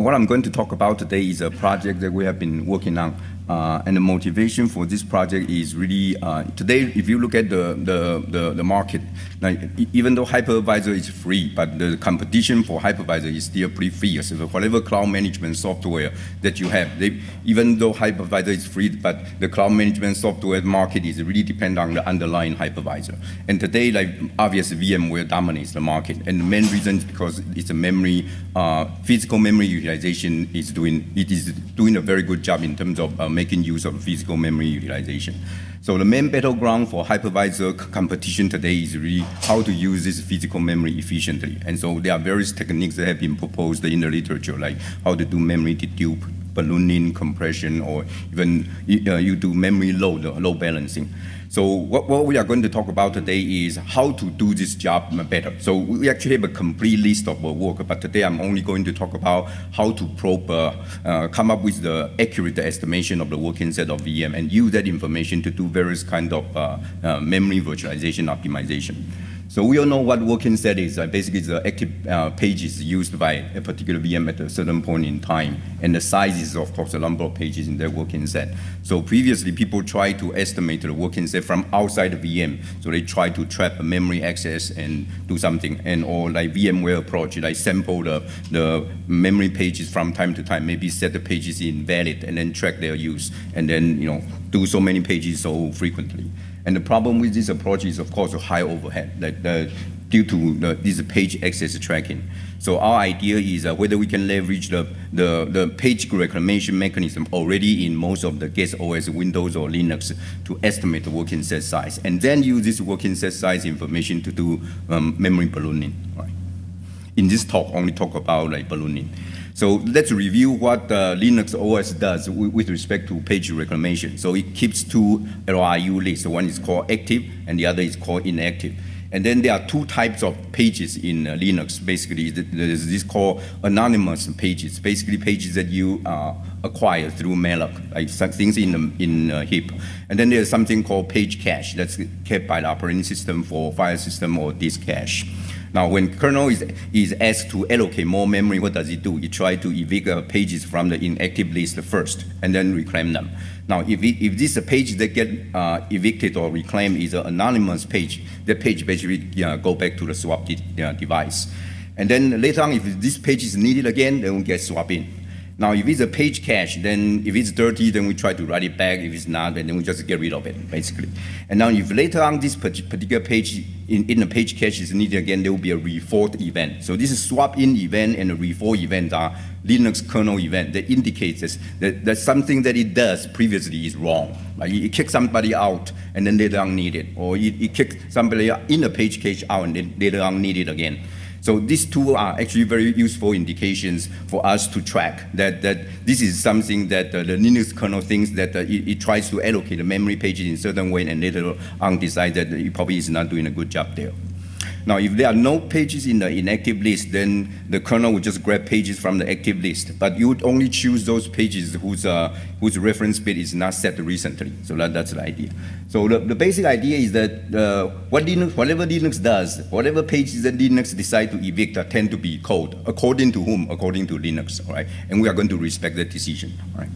what I'm going to talk about today is a project that we have been working on. And the motivation for this project is really, today, if you look at the market, like, even though hypervisor is free, but the competition for hypervisor is still pretty fierce. So whatever cloud management software that you have, even though hypervisor is free, but the cloud management software market is really dependent on the underlying hypervisor. And today, like, obviously, VMware dominates the market. And the main reason is because it's a memory, physical memory utilization is doing a very good job in terms of making use of physical memory utilization. So the main battleground for hypervisor competition today is really how to use this physical memory efficiently. And so there are various techniques that have been proposed in the literature, like how to do memory dedupe, ballooning, compression, or even you do memory load balancing. So what we are going to talk about today is how to do this job better. So we actually have a complete list of work, but today I'm only going to talk about how to come up with the accurate estimation of the working set of VM and use that information to do various kind of memory virtualization optimization. So we all know what working set is. Basically, it's the active pages used by a particular VM at a certain point in time. And the size is, of course, the number of pages in that working set. So previously, people tried to estimate the working set from outside the VM. So they try to trap a memory access and do something. Or like VMware approach, like sample the memory pages from time to time, maybe set the pages invalid and then track their use. And then, do so many pages so frequently. And the problem with this approach is, of course, a high overhead due to this page access tracking. So our idea is whether we can leverage the page reclamation mechanism already in most of the guest OS, Windows or Linux, to estimate the working set size, and then use this working set size information to do memory ballooning. Right? In this talk, only talk about ballooning. So let's review what Linux OS does with respect to page reclamation. So it keeps two LRU lists. One is called active, and the other is called inactive. And then there are two types of pages in Linux. Basically, there's this called anonymous pages, basically pages that you acquire through malloc, like some things in a heap. And then there's something called page cache that's kept by the operating system for file system or disk cache. Now, when kernel is asked to allocate more memory, what does it do? It tries to evict pages from the inactive list first, and then reclaim them. Now, if this page that get evicted or reclaimed is an anonymous page, that page basically go back to the swap device. And then later on, if this page is needed again, then we get swapped in. Now, if it's a page cache, then if it's dirty, then we try to write it back. If it's not, then we just get rid of it, basically. And now, if later on this particular page in the page cache is needed again, there will be a refault event. So this is swap-in event and a refault event are Linux kernel event that indicates that something that it does previously is wrong. Like it kicks somebody out and then later on need it, or it kicks somebody in the page cache out and then later on need it again. So these two are actually very useful indications for us to track that this is something that the Linux kernel thinks that it tries to allocate the memory pages in a certain way and later on decides that it probably is not doing a good job there. Now, if there are no pages in the inactive list, then the kernel would just grab pages from the active list. But you would only choose those pages whose reference bit is not set recently. So that's the idea. So the basic idea is that whatever Linux does, whatever pages that Linux decide to evict tend to be code. According to whom? According to Linux, all right? And we are going to respect that decision, all right?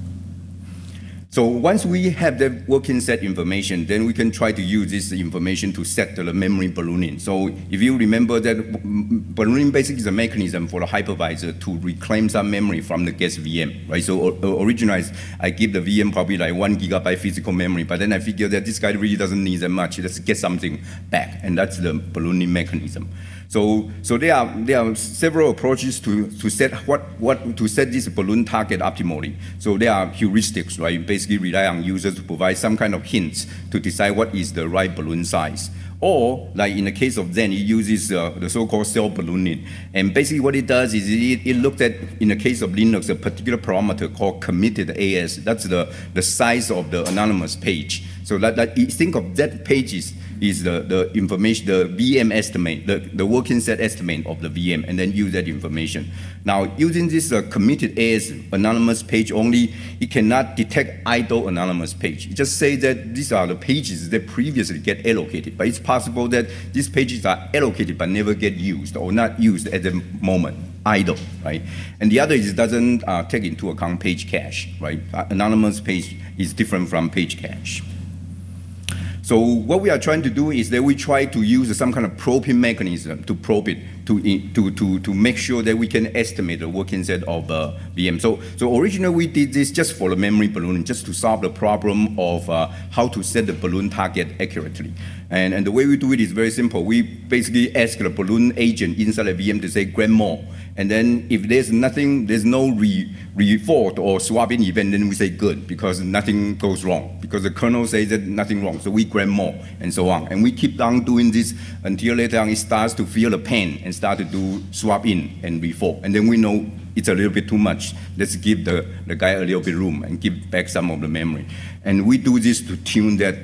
So once we have the working set information, then we can try to use this information to set the memory ballooning. So if you remember that ballooning basically is a mechanism for the hypervisor to reclaim some memory from the guest VM, right? So originally I give the VM probably like 1 GB physical memory, but then I figure that this guy really doesn't need that much. Let's get something back, and that's the ballooning mechanism. So there are several approaches to set this balloon target optimally. So there are heuristics, right? Basically rely on users to provide some kind of hints to decide what is the right balloon size. Or, like in the case of Zen, it uses the so-called self-ballooning. And basically what it does is it looked at, in the case of Linux, a particular parameter called committed AS. That's the size of the anonymous page. So think of that page is the information, the VM estimate, the working set estimate of the VM, and then use that information. Now, using this committed AS anonymous page only, it cannot detect idle anonymous page. It just says that these are the pages that previously get allocated, but it's possible that these pages are allocated but never get used or not used at the moment idle, right? And the other is it doesn't take into account page cache, right? Anonymous page is different from page cache. So what we are trying to do is that we try to use some kind of probing mechanism to probe it, to make sure that we can estimate the working set of VM. So originally we did this just for the memory balloon, just to solve the problem of how to set the balloon target accurately. And the way we do it is very simple. We basically ask the balloon agent inside the VM to say grab more. And then if there's nothing, there's no re-fault or swapping event, then we say good, because nothing goes wrong. Because the kernel says that nothing wrong, so we grab more, and so on. And we keep on doing this until later on it starts to feel the pain and start to do swap in and re-fault. And then we know it's a little bit too much. Let's give the guy a little bit room and give back some of the memory. And we do this to tune that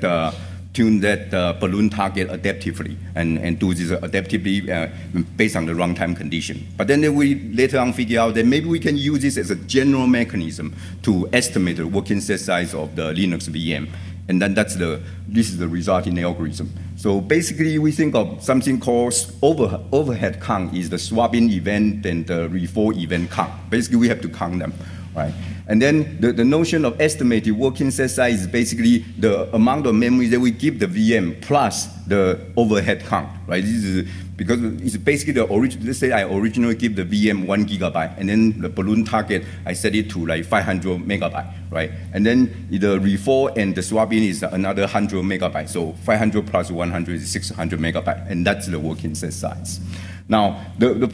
balloon target adaptively and do this adaptively based on the runtime condition. But then we later on figure out that maybe we can use this as a general mechanism to estimate the working set size of the Linux VM. And then this is the resulting algorithm. So basically we think of something called overhead count is the swapping event and the re-fault event count. Basically we have to count them. Right? And then the notion of estimated working set size is basically the amount of memory that we give the VM plus the overhead count, right? This is because it's basically the original. Let's say I originally give the VM 1 GB, and then the balloon target I set it to like 500 MB, right? And then the re-fault and the swapping is another 100 MB. So 500 plus 100 is 600 MB, and that's the working set size. Now,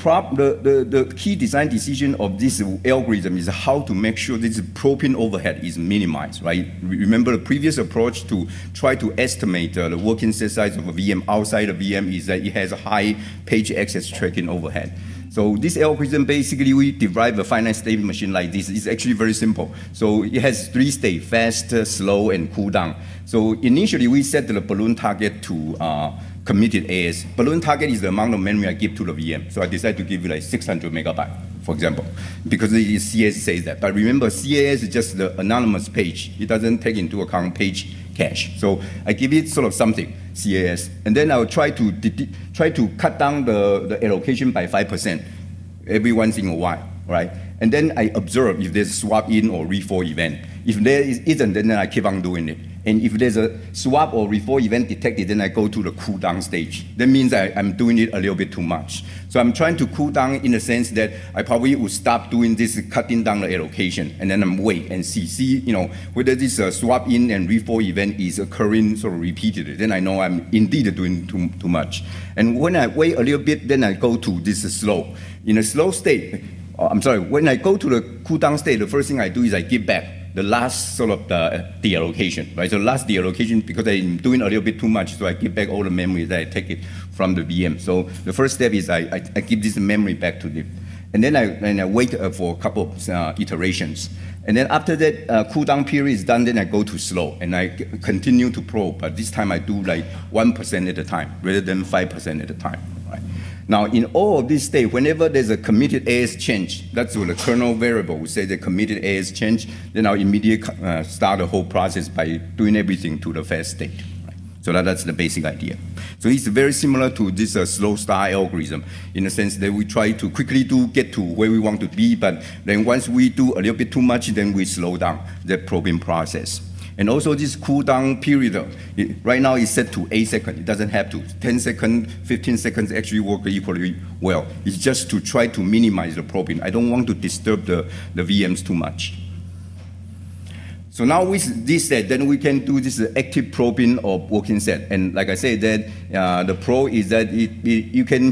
the key design decision of this algorithm is how to make sure this probing overhead is minimized, right? Remember the previous approach to try to estimate the working set size of a VM outside the VM is that it has a high page access tracking overhead. So this algorithm, basically, we derive a finite state machine like this. It's actually very simple. So it has 3 states, fast, slow, and cool down. So initially, we set the balloon target to committed AS. Balloon target is the amount of memory I give to the VM. So I decided to give you like 600 MB, for example, because the CAS says that. But remember, CAS is just the anonymous page. It doesn't take into account page cache. So I give it sort of something, CAS, and then I'll try to cut down the allocation by 5% every once in a while, right? And then I observe if there's a swap in or re-fault event. If there isn't, then I keep on doing it. And if there's a swap or re-fault event detected, then I go to the cool down stage. That means I'm doing it a little bit too much. So I'm trying to cool down in the sense that I probably would stop doing this, cutting down the allocation, and then I'm wait and see, whether this swap in and re-fault event is occurring sort of repeatedly. Then I know I'm indeed doing too much. And when I wait a little bit, then I go to this slow. In a slow state, when I go to the cool down state, the first thing I do is I give back the last sort of the allocation, right? So last deallocation, because I'm doing a little bit too much, so I give back all the memory that I take it from the VM. So the first step is I give this memory back to them. And then I wait for a couple of iterations. And then after that cooldown period is done, then I go to slow, and I continue to probe, but this time I do like 1% at a time, rather than 5% at a time, right? Now, in all of these states, whenever there's a committed AS change, that's what the kernel variable will say the committed AS change, then I'll immediately start the whole process by doing everything to the fast state. Right? So that's the basic idea. So it's very similar to this slow start algorithm in the sense that we try to quickly get to where we want to be, but then once we do a little bit too much, then we slow down the probing process. And also this cooldown period, right now is set to 8 seconds. It doesn't have to. 10 seconds, 15 seconds actually work equally well. It's just to try to minimize the probing. I don't want to disturb the VMs too much. So now with this set, then we can do this active probing of working set. And like I said, that the pro is that you can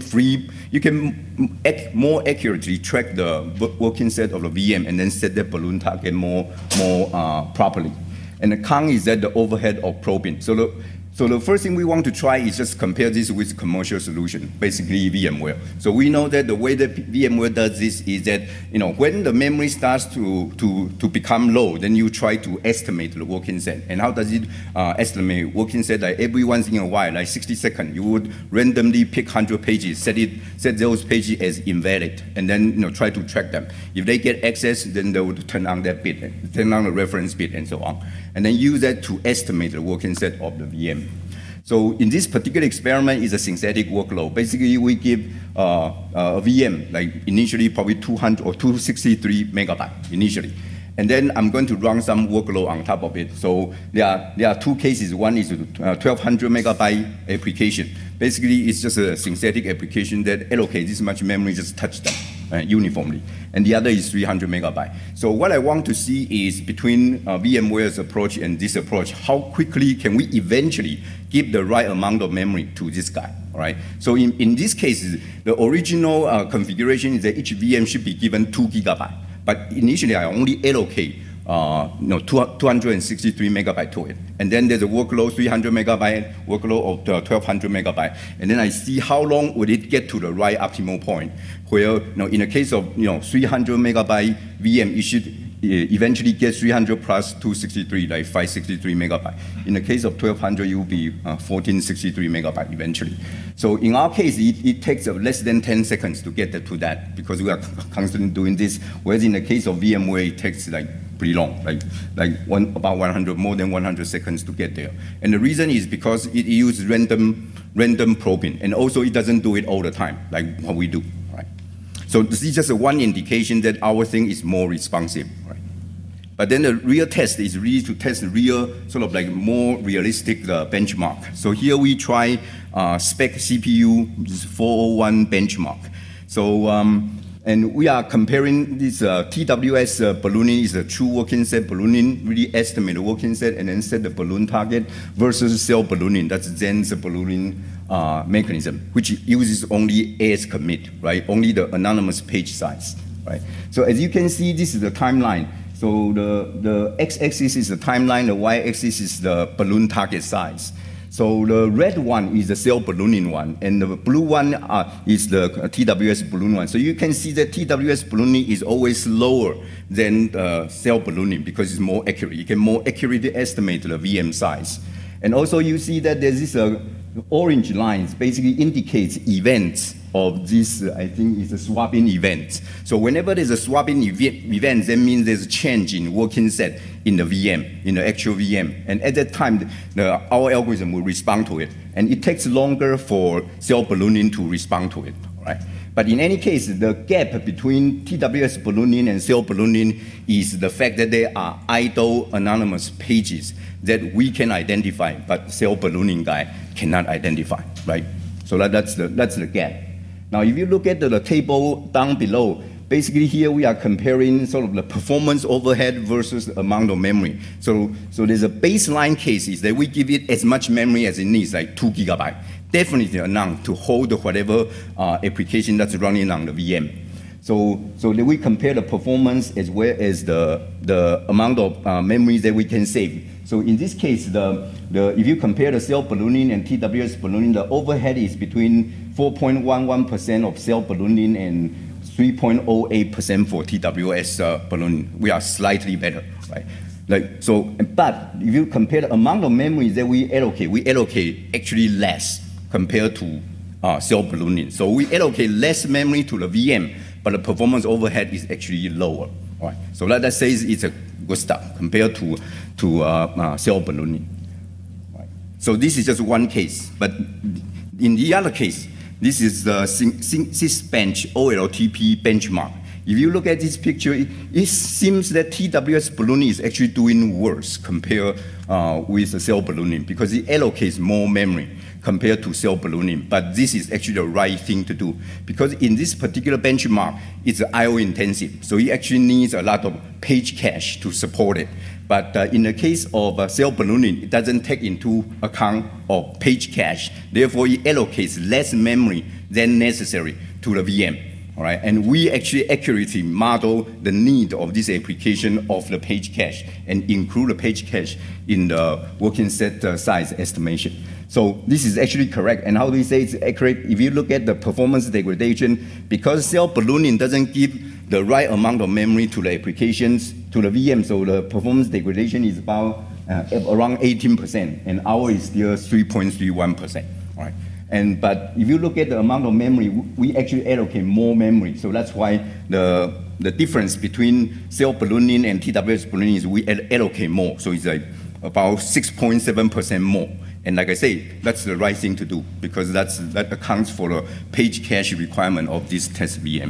more accurately track the working set of the VM and then set the balloon target more properly. And the con is that the overhead of probing. So the first thing we want to try is just compare this with commercial solution, basically VMware. So we know that the way that VMware does this is that when the memory starts to become low, then you try to estimate the working set. And how does it estimate working set? Like every once in a while, like 60 seconds, you would randomly pick 100 pages, set those pages as invalid, and then try to track them. If they get access, then they would turn on that bit, turn on the reference bit, and so on. And then use that to estimate the working set of the VM. So in this particular experiment, is a synthetic workload. Basically, we give a VM, like initially probably 200 or 263 megabytes initially. And then I'm going to run some workload on top of it. So there are two cases. One is 1200 megabyte application. Basically, it's just a synthetic application that allocates this much memory, just touch them uniformly. And the other is 300 megabyte. So what I want to see is between VMware's approach and this approach, how quickly can we eventually give the right amount of memory to this guy, all right? So in this case, the original configuration is that each VM should be given 2 gigabytes. But initially, I only allocate 263 megabytes to it. And then there's a workload, 300 megabyte, workload of 1200 megabyte. And then I see how long would it get to the right optimal point, where in the case of 300 megabyte VM, it should eventually get 300 plus 263, like 563 megabyte. In the case of 1200, it will be 1463 megabyte eventually. So in our case, it takes less than 10 seconds to get to that because we are constantly doing this. Whereas in the case of VMware, it takes like pretty long, about 100, more than 100 seconds to get there. And the reason is because it uses random probing, and also it doesn't do it all the time, like what we do. So this is just one indication that our thing is more responsive, right? But then the real test is really to test the real, sort of like more realistic benchmark. So here we try spec CPU 401 benchmark. So, and we are comparing this TWS ballooning is a true working set ballooning, really estimate the working set and then set the balloon target versus self ballooning, that's Zen's ballooning mechanism, which uses only AS commit, right? Only the anonymous page size, right? So as you can see, this is the timeline. So the x-axis is the timeline, the y-axis is the balloon target size. So the red one is the self-ballooning one, and the blue one is the TWS balloon one. So you can see that TWS ballooning is always lower than self-ballooning because it's more accurate. You can more accurately estimate the VM size. And also you see that there's this orange lines basically indicates events of this, I think is a swapping event. So whenever there's a swapping event, that means there's a change in working set in the VM, in the actual VM. And at that time, our algorithm will respond to it. And it takes longer for self-ballooning to respond to it, right? But in any case, the gap between TWS ballooning and self-ballooning is the fact that there are idle anonymous pages that we can identify, but self-ballooning guy cannot identify, right? So that's the gap. Now, if you look at the table down below, basically here we are comparing sort of the performance overhead versus the amount of memory. So there's a baseline case is that we give it as much memory as it needs, like 2 gigabytes. Definitely enough to hold whatever application that's running on the VM. So that we compare the performance as well as the amount of memory that we can save. So in this case, if you compare the self-ballooning and TWS ballooning, the overhead is between 4.11% of self-ballooning and 3.08% for TWS ballooning. We are slightly better, right? But if you compare the amount of memory that we allocate actually less compared to self-ballooning. So we allocate less memory to the VM, but the performance overhead is actually lower. Right. So that says it's a good stuff compared to self-ballooning. Right. So this is just one case, but in the other case, this is the Sysbench OLTP benchmark. If you look at this picture, it seems that TWS ballooning is actually doing worse compared with the self-ballooning because it allocates more memory compared to self-ballooning. But this is actually the right thing to do because in this particular benchmark, it's I/O intensive. So it actually needs a lot of page cache to support it. But in the case of self-ballooning, it doesn't take into account of page cache. Therefore, it allocates less memory than necessary to the VM. All right, and we actually accurately model the need of this application of the page cache and include the page cache in the working set size estimation. So this is actually correct. And how do we say it's accurate? If you look at the performance degradation, because self-ballooning doesn't give the right amount of memory to the applications, to the VM, so the performance degradation is about around 18%, and ours is still 3.31%. All right. But if you look at the amount of memory, we actually allocate more memory. So that's why the difference between self-ballooning and TWS ballooning is we allocate more. So it's like about 6.7% more. And like I say, that's the right thing to do because that accounts for the page cache requirement of this test VM.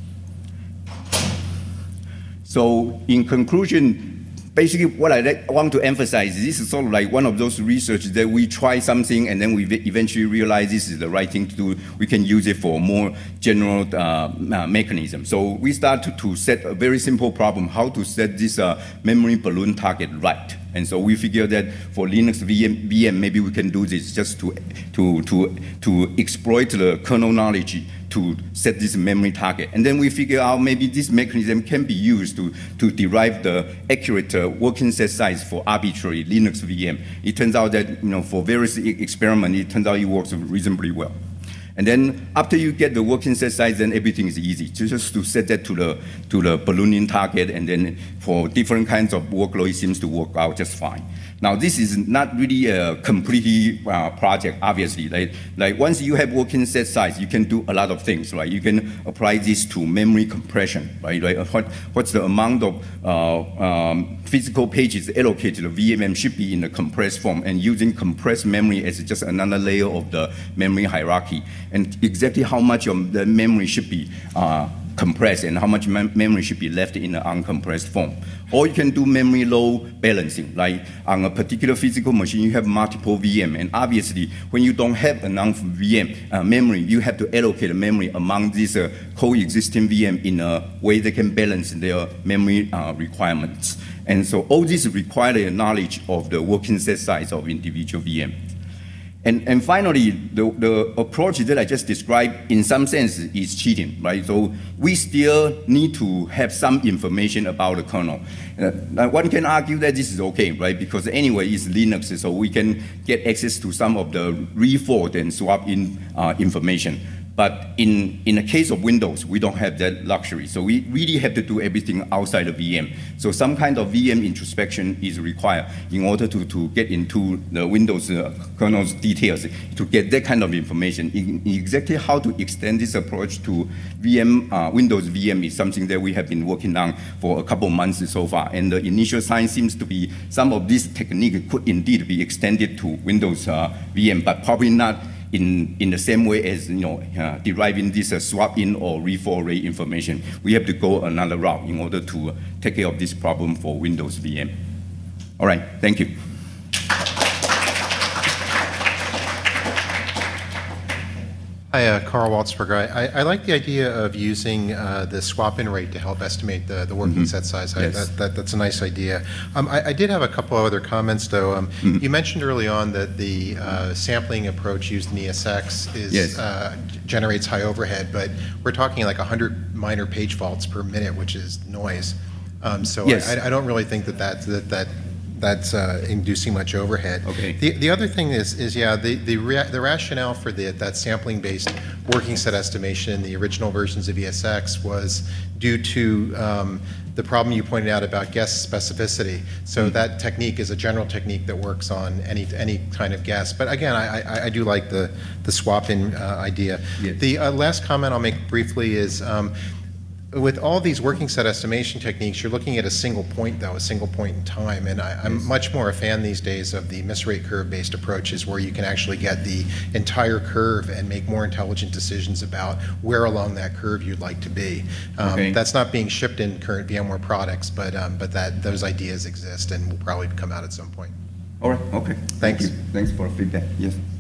So in conclusion, basically what I want to emphasize is this is sort of like one of those research that we try something and then we eventually realize this is the right thing to do. We can use it for more general mechanism. So we start to set a very simple problem, how to set this memory balloon target right. And so we figure that for Linux VM, maybe we can do this just to exploit the kernel knowledge to set this memory target. And then we figure out maybe this mechanism can be used to derive the accurate working set size for arbitrary Linux VM. It turns out that for various experiments, it turns out it works reasonably well. And then after you get the working set size, then everything is easy. Just to set that to the ballooning target, and then for different kinds of workload, it seems to work out just fine. Now, this is not really a completely project, obviously. Like once you have working set size, you can do a lot of things, right? You can apply this to memory compression, right? What's the amount of physical pages allocated to VMM should be in a compressed form, and using compressed memory as just another layer of the memory hierarchy, and exactly how much of the memory should be compressed and how much memory should be left in an uncompressed form. Or you can do memory load balancing, like on a particular physical machine, you have multiple VM, and obviously when you don't have enough VM memory, you have to allocate memory among these coexisting VM in a way that can balance their memory requirements. And so all this requires a knowledge of the working set size of individual VM. And finally, the approach that I just described, in some sense, is cheating, right? So we still need to have some information about the kernel. One can argue that this is okay, right? Because anyway, it's Linux, so we can get access to some of the refold and swap in information. But in the case of Windows, we don't have that luxury. So we really have to do everything outside the VM. So some kind of VM introspection is required in order to get into the Windows kernel's details, to get that kind of information. Exactly how to extend this approach to Windows VM is something that we have been working on for a couple of months so far. And the initial sign seems to be some of this technique could indeed be extended to Windows VM, but probably not in the same way as deriving this swap-in or refold array information. We have to go another route in order to take care of this problem for Windows VM. All right, thank you. Hi, Carl Waltzberger. I like the idea of using the swap-in rate to help estimate the working set size. Yes. That's a nice idea. I did have a couple of other comments, though. You mentioned early on that the sampling approach used in ESX generates high overhead, but we're talking like 100 minor page faults per minute, which is noise. So yes. I don't really think that's inducing much overhead. Okay. The other thing is the rationale for that sampling-based working set estimation in the original versions of ESX was due to the problem you pointed out about guess specificity. So that technique is a general technique that works on any kind of guess. But again, I do like the swap-in idea. Yes. The last comment I'll make briefly is with all these working set estimation techniques, you're looking at a single point, though, a single point in time. And I'm much more a fan these days of the miss rate curve-based approaches where you can actually get the entire curve and make more intelligent decisions about where along that curve you'd like to be. That's not being shipped in current VMware products, but those ideas exist and will probably come out at some point. All right, okay. Thanks. Thank you. Thanks for the feedback. Yes.